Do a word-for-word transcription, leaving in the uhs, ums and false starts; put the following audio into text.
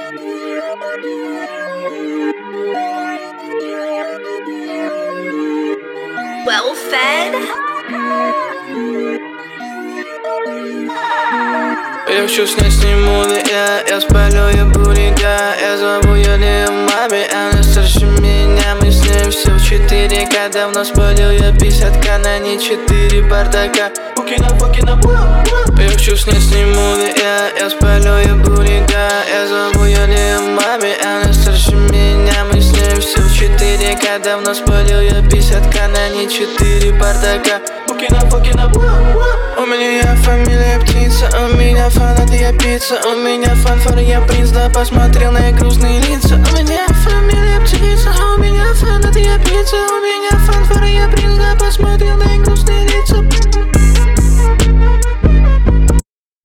Well fed. Я хочу снять, сниму, да я, я спалю, я бурика. Я зову ее маме, она старше меня. Мы с ней все в четыре ка. Давно спалил я пятьдесят ка, на ней четыре бардака. Букина, букина, я хочу снять, сниму, да я, я спалю, я бурика. Я зову ее маме, она старше меня. Мы с ней все в четыре ка. Давно спалил я пятьдесят ка, на ней четыре бардака. Букина, букина, у меня фамилия птица, у меня фанат, я пицца. У меня фанфар, я принц, да посмотрел на их грустные лица. У меня фамилия птица, у меня фанат, я пицца. У меня фанфар, я принц, да посмотрел на их грустные лица.